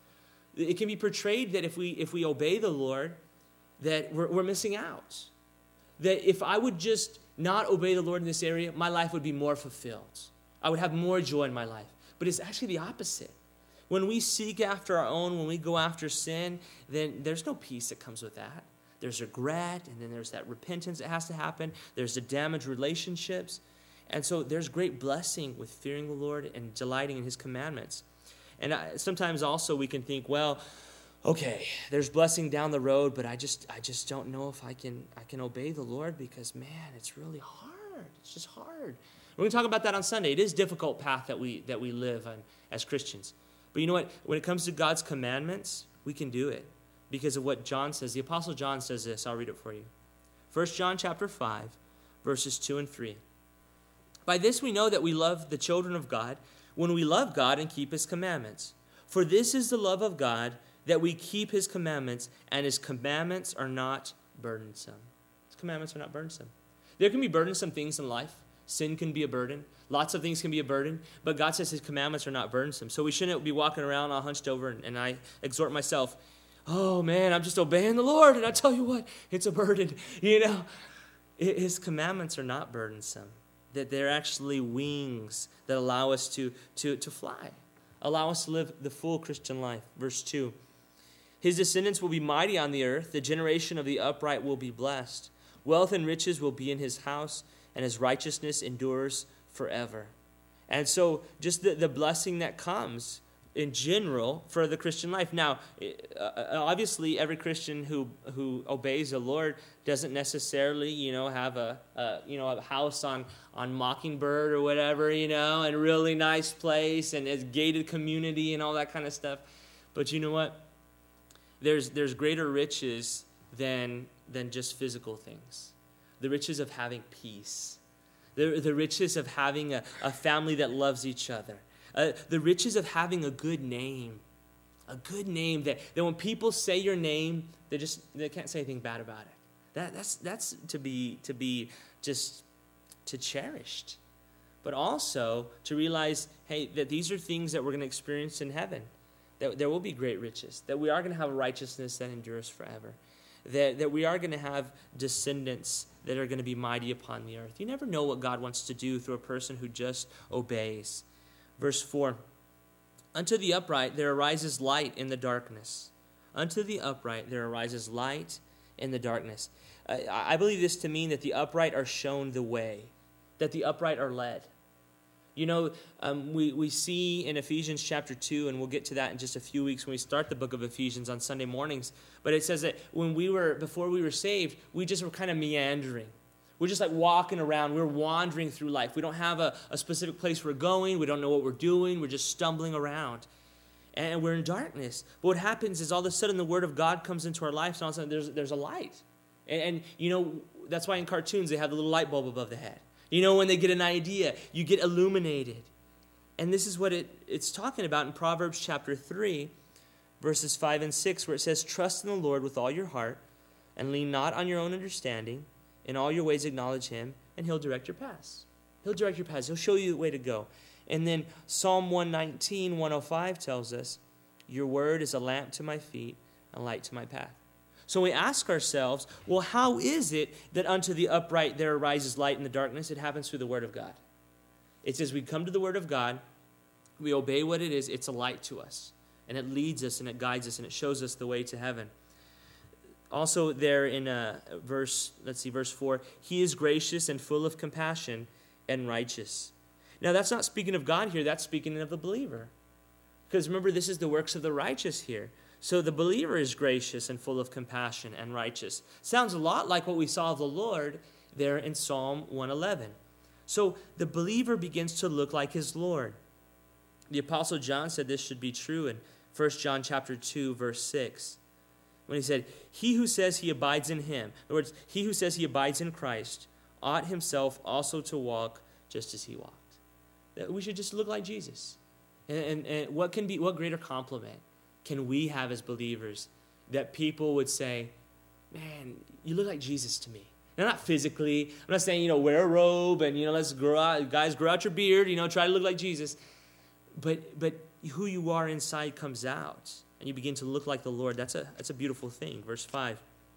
It can be portrayed that if we if we obey the Lord, that we're, we're missing out. That if I would just not obey the Lord in this area, my life would be more fulfilled. I would have more joy in my life. But it's actually the opposite. When we seek after our own, when we go after sin, then there's no peace that comes with that. There's regret, and then there's that repentance that has to happen. There's the damaged relationships. And so there's great blessing with fearing the Lord and delighting in his commandments. And I, sometimes also we can think, well, okay, there's blessing down the road, but I just I just don't know if I can I can obey the Lord because, man, it's really hard. It's just hard. We're going to talk about that on Sunday. It is a difficult path that we that we live on as Christians. But you know what? When it comes to God's commandments, we can do it because of what John says. The Apostle John says this. I'll read it for you. First John chapter five, verses two and three. By this we know that we love the children of God when we love God and keep his commandments. For this is the love of God, that we keep his commandments, and his commandments are not burdensome. His commandments are not burdensome. There can be burdensome things in life. Sin can be a burden. Lots of things can be a burden. But God says his commandments are not burdensome. So we shouldn't be walking around all hunched over, and, and I exhort myself, oh man, I'm just obeying the Lord, and I tell you what, it's a burden. You know, his commandments are not burdensome. That they're actually wings that allow us to, to, to fly, allow us to live the full Christian life. Verse two, his descendants will be mighty on the earth. The generation of the upright will be blessed. Wealth and riches will be in his house, and his righteousness endures forever. And so just the, the blessing that comes in general for the Christian life. Now, obviously, every Christian who who obeys the Lord doesn't necessarily, you know, have a, a you know a house on on Mockingbird or whatever, you know, and a really nice place and a gated community and all that kind of stuff. But you know what? There's there's greater riches than than just physical things. The riches of having peace. The the riches of having a, a family that loves each other. Uh, the riches of having a good name, a good name that, that when people say your name, they just they can't say anything bad about it. That that's that's to be to be just to cherished, but also to realize, hey, that these are things that we're going to experience in heaven. That there will be great riches. That we are going to have a righteousness that endures forever. That that we are going to have descendants that are going to be mighty upon the earth. You never know what God wants to do through a person who just obeys. Verse four, unto the upright there arises light in the darkness. Unto the upright there arises light in the darkness. I, I believe this to mean that the upright are shown the way, that the upright are led. You know, um, we, we see in Ephesians chapter two, and we'll get to that in just a few weeks when we start the book of Ephesians on Sunday mornings, but it says that when we were, before we were saved, we just were kind of meandering. We're just like walking around. We're wandering through life. We don't have a, a specific place we're going. We don't know what we're doing. We're just stumbling around. And we're in darkness. But what happens is all of a sudden the word of God comes into our lives, and all of a sudden there's, there's a light. And, and, you know, that's why in cartoons they have the little light bulb above the head. You know, when they get an idea, you get illuminated. And this is what it, it's talking about in Proverbs chapter three, verses five and six, where it says, trust in the Lord with all your heart, and lean not on your own understanding. In all your ways acknowledge him, and he'll direct your paths. He'll direct your paths. He'll show you the way to go. And then Psalm one nineteen, one oh five tells us, your word is a lamp to my feet, a light to my path. So we ask ourselves, well, how is it that unto the upright there arises light in the darkness? It happens through the word of God. It says we come to the word of God, we obey what it is, it's a light to us. And it leads us and it guides us and it shows us the way to heaven. Also there in uh, verse, let's see, verse four, he is gracious and full of compassion and righteous. Now that's not speaking of God here, that's speaking of the believer. Because remember, this is the works of the righteous here. So the believer is gracious and full of compassion and righteous. Sounds a lot like what we saw of the Lord there in Psalm one eleven. So the believer begins to look like his Lord. The Apostle John said this should be true in First John chapter two, verse six. When he said, he who says he abides in him, in other words, he who says he abides in Christ, ought himself also to walk just as he walked. That we should just look like Jesus. And, and, and what can be, what greater compliment can we have as believers that people would say, man, you look like Jesus to me. Now, not physically. I'm not saying, you know, wear a robe and, you know, let's grow out, guys, grow out your beard, you know, try to look like Jesus. But but who you are inside comes out, and you begin to look like the Lord. That's a that's a beautiful thing. Verse five.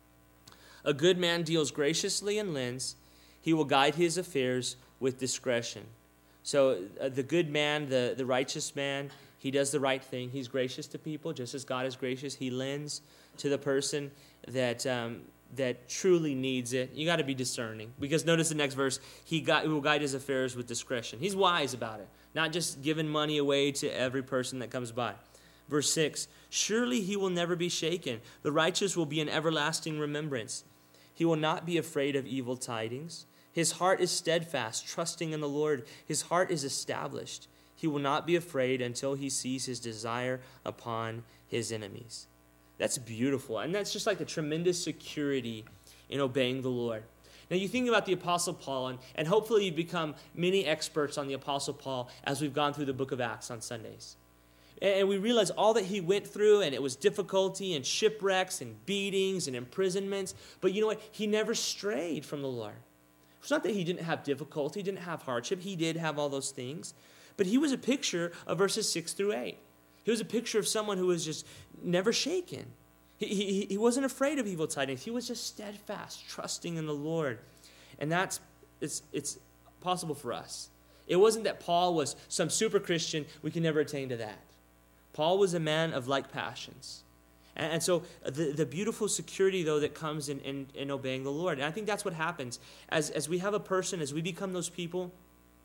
A good man deals graciously and lends. He will guide his affairs with discretion. So uh, the good man, the, the righteous man, he does the right thing. He's gracious to people, just as God is gracious. He lends to the person that um, that truly needs it. You got to be discerning, because notice the next verse. He, got, he will guide his affairs with discretion. He's wise about it, not just giving money away to every person that comes by. Verse six, surely he will never be shaken. The righteous will be an everlasting remembrance. He will not be afraid of evil tidings. His heart is steadfast, trusting in the Lord. His heart is established. He will not be afraid until he sees his desire upon his enemies. That's beautiful. And that's just like the tremendous security in obeying the Lord. Now you think about the Apostle Paul, and, and hopefully you become many experts on the Apostle Paul as we've gone through the book of Acts on Sundays. And, and we realize all that he went through, and it was difficulty and shipwrecks and beatings and imprisonments. But you know what? He never strayed from the Lord. It's not that he didn't have difficulty, didn't have hardship. He did have all those things. But he was a picture of verses six through eight. He was a picture of someone who was just never shaken. He, he, he wasn't afraid of evil tidings. He was just steadfast, trusting in the Lord. And that's, it's, it's possible for us. It wasn't that Paul was some super Christian. We can never attain to that. Paul was a man of like passions. And, and so the, the beautiful security, though, that comes in, in, in obeying the Lord. And I think that's what happens. As, as we have a person, as we become those people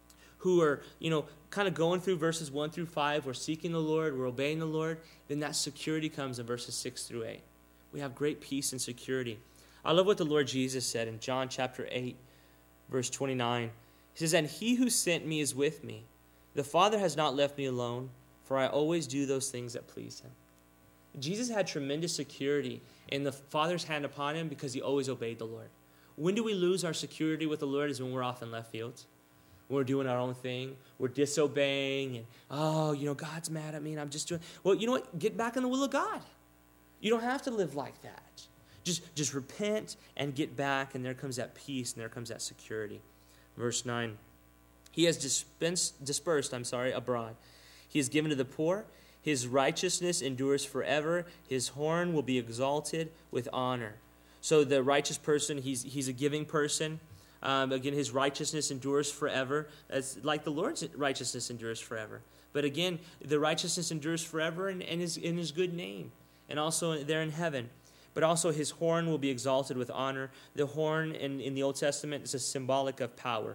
who are, you know, kind of going through verses one through five, we're seeking the Lord, we're obeying the Lord, then that security comes in verses six through eight. We have great peace and security. I love what the Lord Jesus said in John chapter eight, verse twenty-nine. He says, and he who sent me is with me. The Father has not left me alone, for I always do those things that please him. Jesus had tremendous security in the Father's hand upon him because he always obeyed the Lord. When do we lose our security with the Lord? Is when we're off in left field. We're doing our own thing. We're disobeying. And, oh, you know, God's mad at me and I'm just doing... Well, you know what? Get back in the will of God. You don't have to live like that. Just, just repent and get back, and there comes that peace and there comes that security. Verse nine. He has dispensed, dispersed, I'm sorry, abroad. He is given to the poor. His righteousness endures forever. His horn will be exalted with honor. So the righteous person, he's, he's a giving person. Um, again, his righteousness endures forever. It's like the Lord's righteousness endures forever. But again, the righteousness endures forever in, in, his, in his good name. And also there in heaven. But also his horn will be exalted with honor. The horn in, in the Old Testament is a symbolic of power.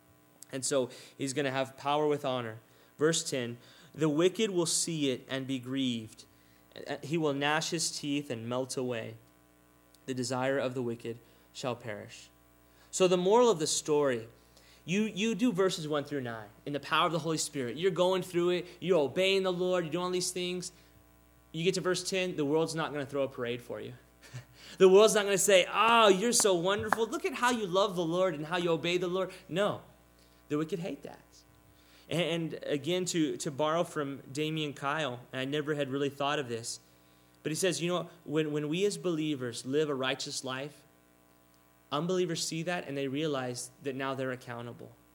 And so he's going to have power with honor. Verse ten, the wicked will see it and be grieved. He will gnash his teeth and melt away. The desire of the wicked shall perish. So the moral of the story, you, you do verses one through nine in the power of the Holy Spirit. You're going through it. You're obeying the Lord. You're doing all these things. You get to verse ten, the world's not going to throw a parade for you. The world's not going to say, oh, you're so wonderful. Look at how you love the Lord and how you obey the Lord. No, the wicked hate that. And again, to, to borrow from Damian Kyle, and I never had really thought of this, but he says, you know, when, when we as believers live a righteous life, unbelievers see that and they realize that now they're accountable.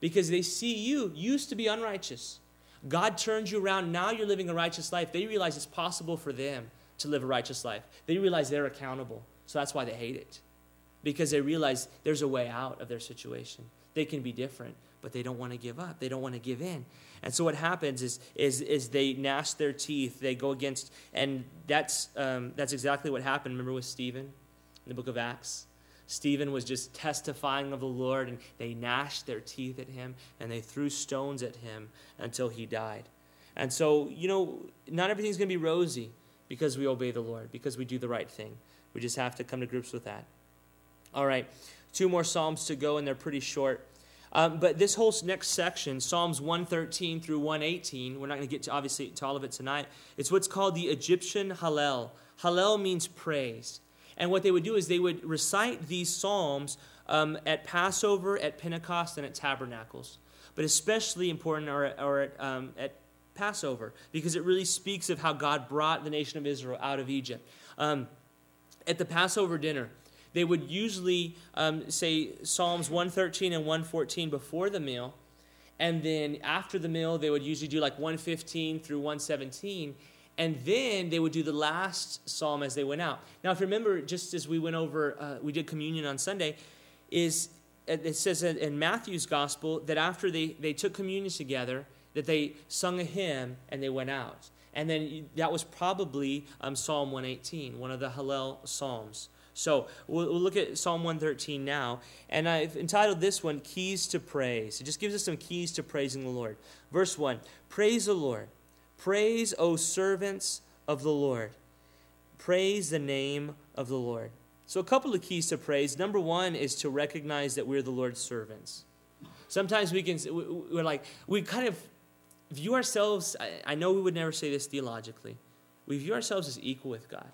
because they see you used to be unrighteous. God turned you around. Now you're living a righteous life. They realize it's possible for them to live a righteous life. They realize they're accountable. So that's why they hate it, because they realize there's a way out of their situation. They can be different, but they don't want to give up. They don't want to give in. And so what happens is is, is they gnash their teeth. They go against, and that's um, that's exactly what happened. Remember with Stephen in the book of Acts? Stephen was just testifying of the Lord, and they gnashed their teeth at him, and they threw stones at him until he died. And so, you know, not everything's going to be rosy because we obey the Lord, because we do the right thing. We just have to come to grips with that. All right, two more Psalms to go, and they're pretty short. Um, but this whole next section, Psalms one thirteen through one eighteen, we're not going to get to, obviously, to all of it tonight. It's what's called the Egyptian Hallel. Hallel means praise. And what they would do is they would recite these psalms um, at Passover, at Pentecost, and at Tabernacles. But especially important are, are at, um, at Passover, because it really speaks of how God brought the nation of Israel out of Egypt. Um, at the Passover dinner, they would usually um, say Psalms one thirteen and one fourteen before the meal. And then after the meal, they would usually do like one fifteen through one seventeen. And then they would do the last psalm as they went out. Now, if you remember, just as we went over, uh, we did communion on Sunday, is it says in Matthew's gospel that after they, they took communion together, that they sung a hymn and they went out. And then that was probably um, Psalm one eighteen, one of the Hallel psalms. So we'll, we'll look at Psalm one thirteen now. And I've entitled this one, Keys to Praise. It just gives us some keys to praising the Lord. Verse one, praise the Lord. Praise, O servants of the Lord. Praise the name of the Lord. So a couple of keys to praise. Number one is to recognize that we're the Lord's servants. Sometimes we can, we're like, we kind of view ourselves, I know we would never say this theologically, we view ourselves as equal with God.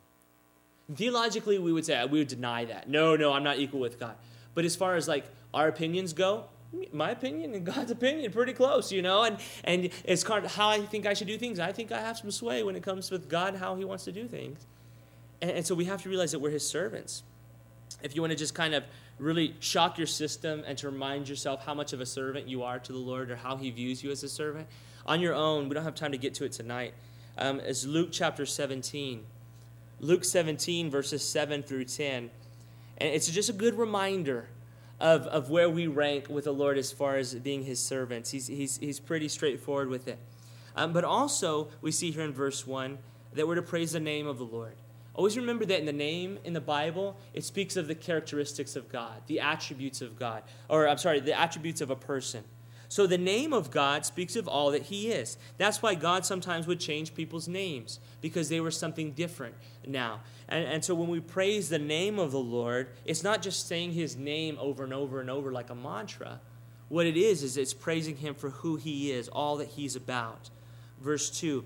Theologically, we would say, we would deny that. No, no, I'm not equal with God. But as far as like our opinions go, my opinion and God's opinion pretty close, you know, and and it's kind of how I think I should do things. I think I have some sway when it comes with God, how he wants to do things. And, and so we have to realize that we're his servants. If you want to just kind of really shock your system and to remind yourself how much of a servant you are to the Lord, or how he views you as a servant, on your own, we don't have time to get to it tonight, um, is Luke chapter seventeen. Luke seventeen, verses seven through ten. And it's just a good reminder Of, of where we rank with the Lord as far as being his servants. He's, he's, he's pretty straightforward with it. Um, but also, we see here in verse one that we're to praise the name of the Lord. Always remember that in the name in the Bible, it speaks of the characteristics of God, the attributes of God, or I'm sorry, the attributes of a person. So the name of God speaks of all that he is. That's why God sometimes would change people's names, because they were something different now. And, and so when we praise the name of the Lord, it's not just saying his name over and over and over like a mantra. What it is, is it's praising him for who he is, all that he's about. Verse two,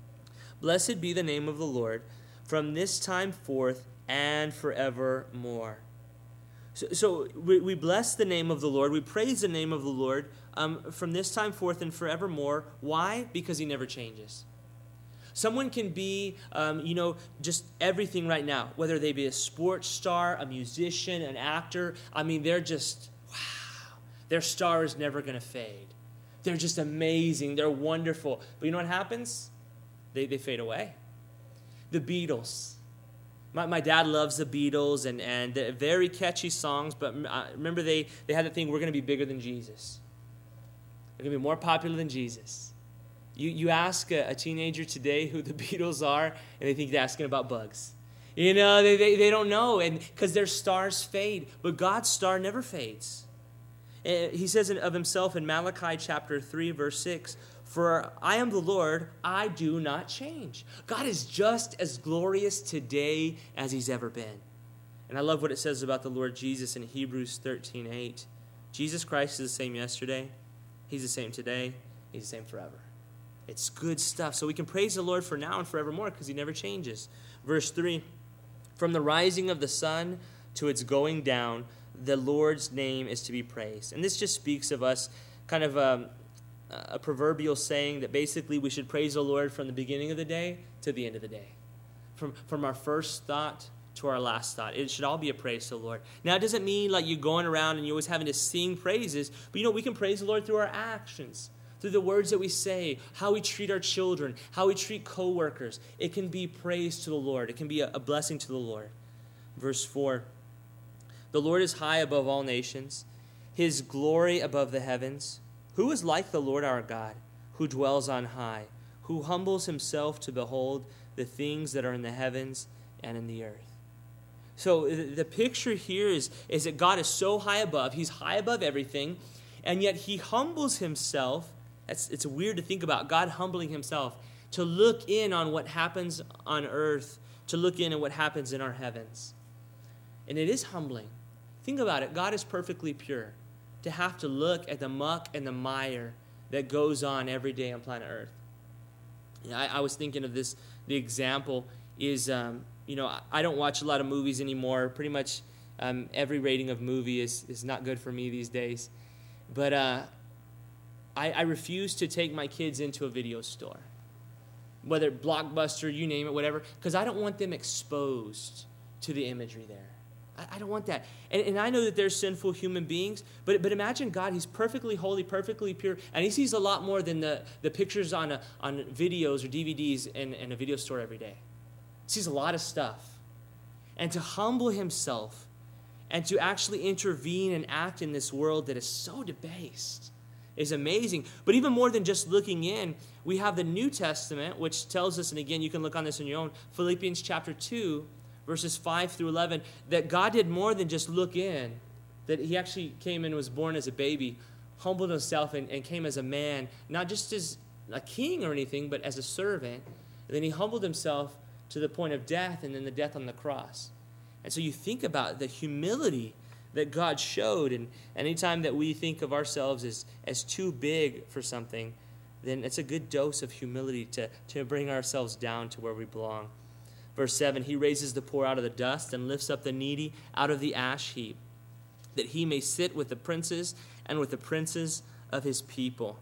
blessed be the name of the Lord from this time forth and forevermore. So, so we, we bless the name of the Lord. We praise the name of the Lord um, from this time forth and forevermore. Why? Because he never changes. Someone can be, um, you know, just everything right now, whether they be a sports star, a musician, an actor. I mean, they're just, wow. Their star is never going to fade. They're just amazing. They're wonderful. But you know what happens? They, they fade away. The Beatles. My, my dad loves the Beatles, and, and they're very catchy songs, but remember they, they had the thing, we're going to be bigger than Jesus. We're going to be more popular than Jesus. You you ask a, a teenager today who the Beatles are, and they think they're asking about Bugs. You know, they, they, they don't know, and because their stars fade. But God's star never fades. And he says of himself in Malachi chapter three, verse six, for I am the Lord, I do not change. God is just as glorious today as he's ever been. And I love what it says about the Lord Jesus in Hebrews thirteen eight. Jesus Christ is the same yesterday. He's the same today. He's the same forever. It's good stuff. So we can praise the Lord for now and forevermore because he never changes. Verse three, from the rising of the sun to its going down, the Lord's name is to be praised. And this just speaks of us, kind of um, a proverbial saying that basically we should praise the Lord from the beginning of the day to the end of the day. From, from our first thought to our last thought. It should all be a praise to the Lord. Now, it doesn't mean like you're going around and you're always having to sing praises, but you know, we can praise the Lord through our actions, through the words that we say, how we treat our children, how we treat coworkers. It can be praise to the Lord. It can be a, a blessing to the Lord. Verse four, the Lord is high above all nations, his glory above the heavens. Who is like the Lord our God, who dwells on high, who humbles himself to behold the things that are in the heavens and in the earth? So the picture here is, is that God is so high above. He's high above everything, and yet he humbles himself. It's, it's weird to think about God humbling himself to look in on what happens on earth, to look in on what happens in our heavens. And it is humbling. Think about it. God is perfectly pure. To have to look at the muck and the mire that goes on every day on planet Earth. You know, I, I was thinking of this, the example is, um, you know, I don't watch a lot of movies anymore. Pretty much um, every rating of movie is, is not good for me these days. But uh, I, I refuse to take my kids into a video store, whether Blockbuster, you name it, whatever, because I don't want them exposed to the imagery there. I, I don't want that. And, and I know that there's sinful human beings, but, but imagine God, he's perfectly holy, perfectly pure, and he sees a lot more than the, the pictures on, a, on videos or D V Ds in, in a video store every day. He sees a lot of stuff. And to humble himself and to actually intervene and act in this world that is so debased is amazing. But even more than just looking in, we have the New Testament, which tells us, and again, you can look on this on your own, Philippians chapter two, verses five through eleven, that God did more than just look in, that he actually came and was born as a baby, humbled himself and, and came as a man, not just as a king or anything, but as a servant. And then he humbled himself to the point of death and then the death on the cross. And so you think about the humility that God showed, and anytime that we think of ourselves as, as too big for something, then it's a good dose of humility to, to bring ourselves down to where we belong. Verse seven, he raises the poor out of the dust and lifts up the needy out of the ash heap, that he may sit with the princes and with the princes of his people.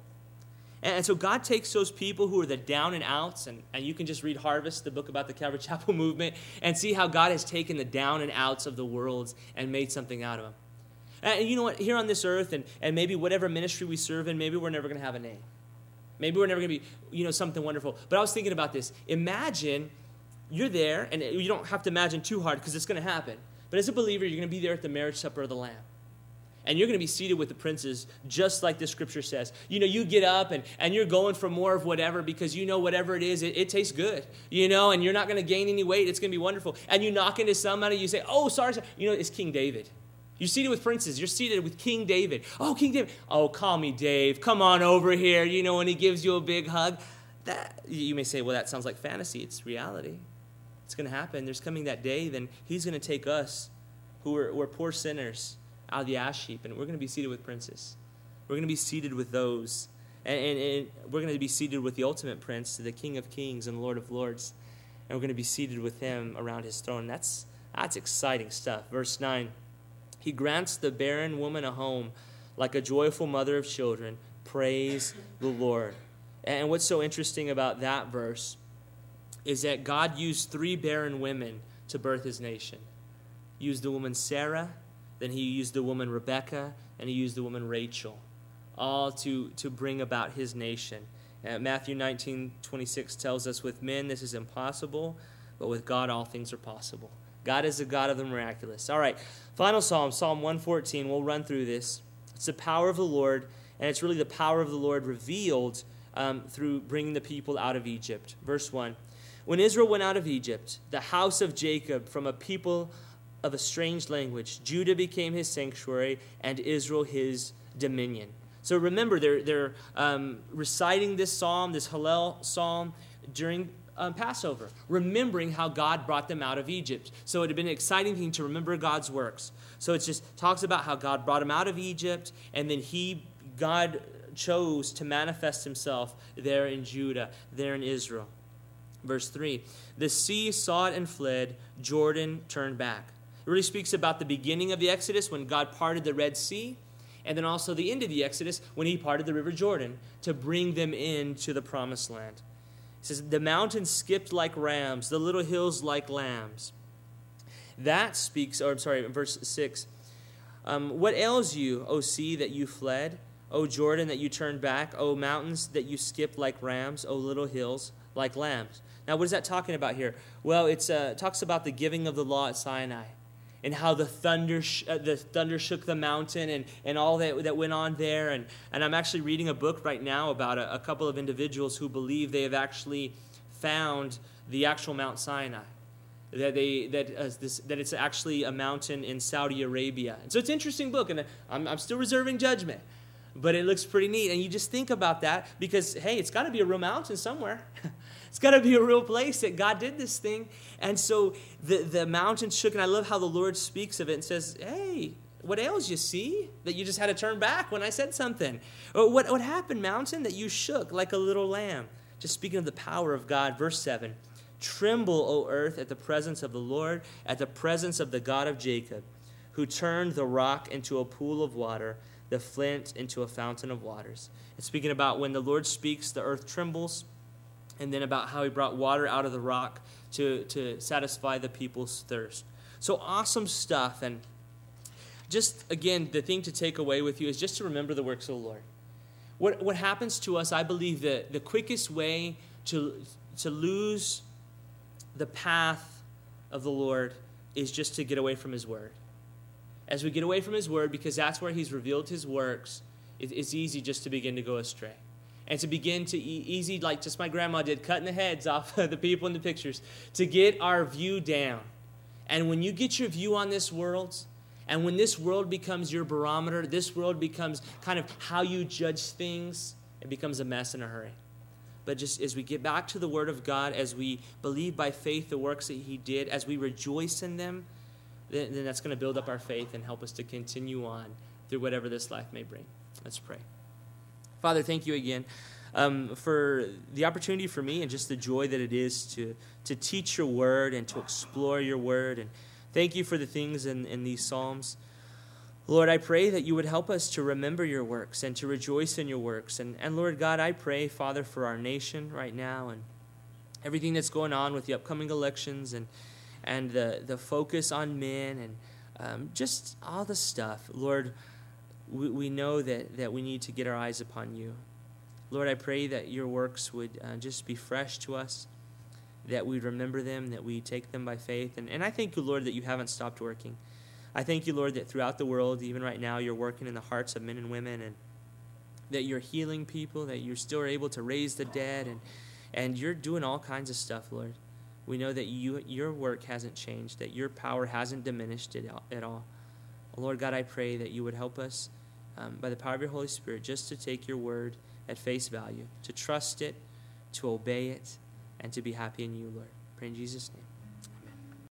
And so God takes those people who are the down and outs, and, and you can just read Harvest, the book about the Calvary Chapel movement, and see how God has taken the down and outs of the world and made something out of them. And you know what? Here on this earth, and, and maybe whatever ministry we serve in, maybe we're never going to have a name. Maybe we're never going to be, you know, something wonderful. But I was thinking about this. Imagine you're there, and you don't have to imagine too hard because it's going to happen. But as a believer, you're going to be there at the marriage supper of the Lamb. And you're going to be seated with the princes, just like the scripture says. You know, you get up and, and you're going for more of whatever because you know whatever it is, it, it tastes good. You know, and you're not going to gain any weight. It's going to be wonderful. And you knock into somebody, you say, oh, sorry, sorry. You know, it's King David. You're seated with princes. You're seated with King David. Oh, King David. Oh, call me Dave. Come on over here. You know, when he gives you a big hug. That you may say, well, that sounds like fantasy. It's reality. It's going to happen. There's coming that day. Then he's going to take us, who are we're poor sinners, out of the ash heap, and we're going to be seated with princes. We're going to be seated with those, and, and, and we're going to be seated with the ultimate prince, the King of Kings and Lord of Lords, and we're going to be seated with him around his throne. That's that's exciting stuff. Verse nine, he grants the barren woman a home like a joyful mother of children. Praise the Lord. And what's so interesting about that verse is that God used three barren women to birth his nation. He used the woman Sarah, then he used the woman Rebecca, and he used the woman Rachel, all to, to bring about his nation. Uh, Matthew nineteen twenty-six tells us, with men this is impossible, but with God all things are possible. God is the God of the miraculous. All right, final psalm, Psalm one fourteen. We'll run through this. It's the power of the Lord, and it's really the power of the Lord revealed um, through bringing the people out of Egypt. Verse one, when Israel went out of Egypt, the house of Jacob from a people of a strange language, Judah became his sanctuary and Israel his dominion. So remember, they're, they're um, reciting this psalm, this Hallel psalm, during um, Passover, remembering how God brought them out of Egypt. So it had been an exciting thing to remember God's works. So it just talks about how God brought them out of Egypt, and then he, God chose to manifest himself there in Judah, there in Israel. Verse three, the sea saw it and fled, Jordan turned back. It really speaks about the beginning of the Exodus when God parted the Red Sea, and then also the end of the Exodus when he parted the River Jordan to bring them into the Promised Land. It says, the mountains skipped like rams, the little hills like lambs. That speaks, or I'm sorry, verse six. Um, what ails you, O sea, that you fled? O Jordan, that you turned back? O mountains, that you skipped like rams? O little hills, like lambs? Now, what is that talking about here? Well, it's, uh, it talks about the giving of the law at Sinai and how the thunder sh- uh, the thunder shook the mountain and, and all that, that went on there. And, and I'm actually reading a book right now about a, a couple of individuals who believe they have actually found the actual Mount Sinai. That they that uh, this that it's actually a mountain in Saudi Arabia. And so it's an interesting book, and I'm I'm still reserving judgment, but it looks pretty neat. And you just think about that because hey, it's got to be a real mountain somewhere. It's got to be a real place that God did this thing. And so the the mountain shook, and I love how the Lord speaks of it and says, "Hey, what ails you? See that you just had to turn back when I said something. Or what what happened, mountain, that you shook like a little lamb?" Just speaking of the power of God, verse seven. Tremble, O earth, at the presence of the Lord, at the presence of the God of Jacob, who turned the rock into a pool of water, the flint into a fountain of waters. It's speaking about when the Lord speaks, the earth trembles, and then about how he brought water out of the rock to, to satisfy the people's thirst. So awesome stuff. And just, again, the thing to take away with you is just to remember the works of the Lord. What, what happens to us, I believe that the quickest way to, to lose the path of the Lord is just to get away from his word. As we get away from his word, because that's where he's revealed his works, it, it's easy just to begin to go astray. And to begin to e- easy, like just my grandma did, cutting the heads off of the people in the pictures, to get our view down. And when you get your view on this world, and when this world becomes your barometer, this world becomes kind of how you judge things, it becomes a mess in a hurry. But just as we get back to the Word of God, as we believe by faith the works that he did, as we rejoice in them, then, then that's going to build up our faith and help us to continue on through whatever this life may bring. Let's pray. Father, thank you again um, for the opportunity for me and just the joy that it is to, to teach your Word and to explore your Word. And thank you for the things in, in these Psalms. Lord, I pray that you would help us to remember your works and to rejoice in your works. And, and Lord God, I pray, Father, for our nation right now and everything that's going on with the upcoming elections and, and the, the focus on men and um, just all the stuff. Lord, we, we know that, that we need to get our eyes upon you. Lord, I pray that your works would uh, just be fresh to us, that we remember them, that we take them by faith. And, and I thank you, Lord, that you haven't stopped working. I thank you, Lord, that throughout the world, even right now, you're working in the hearts of men and women, and that you're healing people, that you're still able to raise the dead, and, and you're doing all kinds of stuff, Lord. We know that you your work hasn't changed, that your power hasn't diminished at all. Lord God, I pray that you would help us um, by the power of your Holy Spirit just to take your word at face value, to trust it, to obey it, and to be happy in you, Lord. Pray in Jesus' name.